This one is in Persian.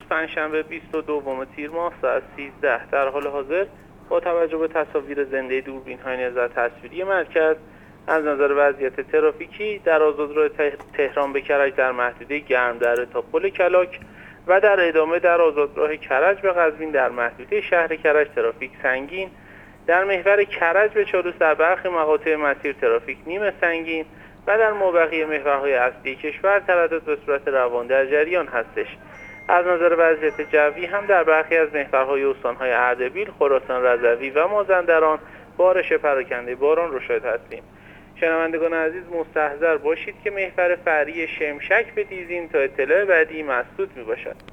پنجشنبه 22 تیر ماه ساعت 13 در حال حاضر با توجه به تصاویر زنده دوربین‌های نظر تصویری مرکز از نظر وضعیت ترافیکی در آزادراه تهران به کرج در محدوده گرمدره تا پل کلاک و در ادامه در آزادراه کرج به قزوین در محدوده شهر کرج ترافیک سنگین، در محور کرج به چالوس در برخی مقاطع مسیر ترافیک نیمه سنگین و در مابقی محورهای اصلی کشور تردد به صورت روان در جریان هستش. از نظر وضعیت جوی هم در برخی از محورهای استانهای اردبیل، خراسان رضوی و مازندران بارش پراکنده باران رو شاهد هستیم. شنوندگان عزیز مستحضر باشید که محور فرعی شمشک به دیزین تا اطلاع بعدی مسدود می باشد.